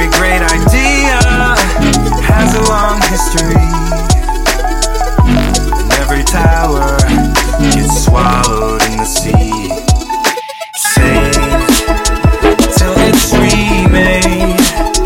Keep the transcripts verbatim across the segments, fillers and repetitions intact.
Every great idea has a long history, and every tower gets swallowed in the sea. Saved till it's remade,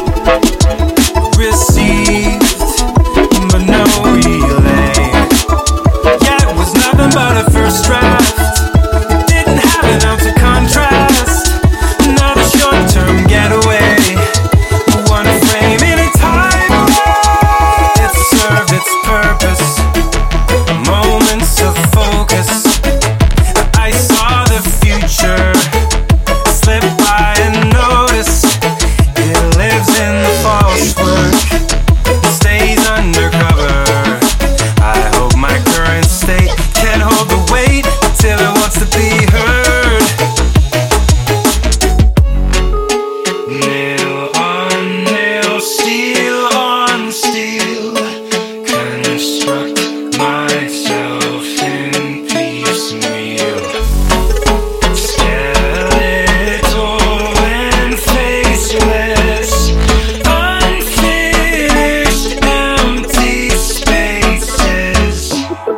received but no relay. Yeah, it was nothing but a first draft. It didn't have an ounce of contrast. Another short-term getaway, one frame in a time. It served its purpose, moments of focus. I saw the future slip by and notice. It lives in the false work, it stays undercover. I hope my current state can hold the weight till it wants to be heard. Nail on nail, steel on steel, construct myself in piecemeal. Skeletal and faceless, unfinished empty spaces.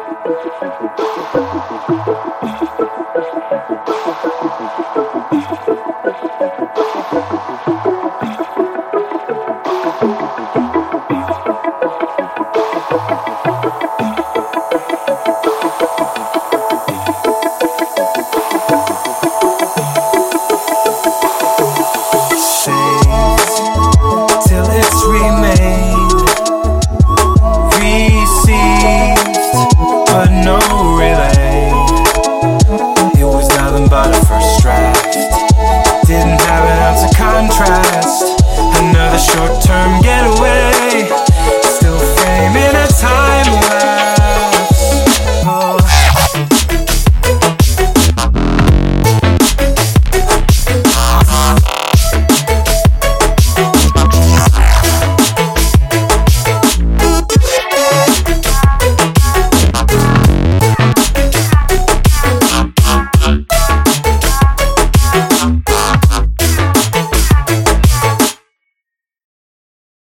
Saved till it's remade, received but no relay. It was nothing but a first draft, didn't have an ounce of contrast. Another short-term get